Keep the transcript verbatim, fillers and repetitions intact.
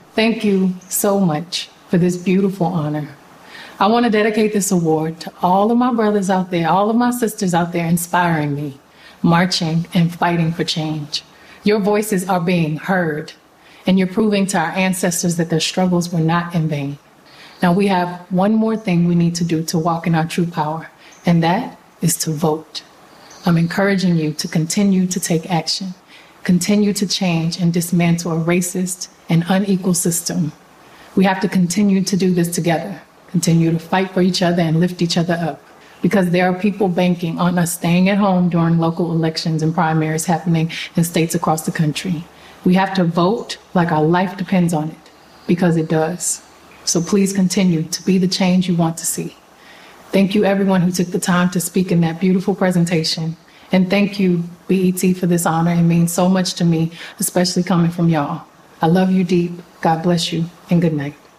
Thank you so much for this beautiful honor. I want to dedicate this award to all of my brothers out there, all of my sisters out there inspiring me, marching and fighting for change. Your voices are being heard, and you're proving to our ancestors that their struggles were not in vain. Now we have one more thing we need to do to walk in our true power, and that is to vote. I'm encouraging you to continue to take action, continue to change and dismantle a racist and unequal system. We have to continue to do this together, continue to fight for each other and lift each other up, because there are people banking on us staying at home during local elections and primaries happening in states across the country. We have to vote like our life depends on it, because it does. So please continue to be the change you want to see. Thank you, everyone who took the time to speak in that beautiful presentation. And thank you, B E T, for this honor. It means so much to me, especially coming from y'all. I love you deep. God bless you, and good night.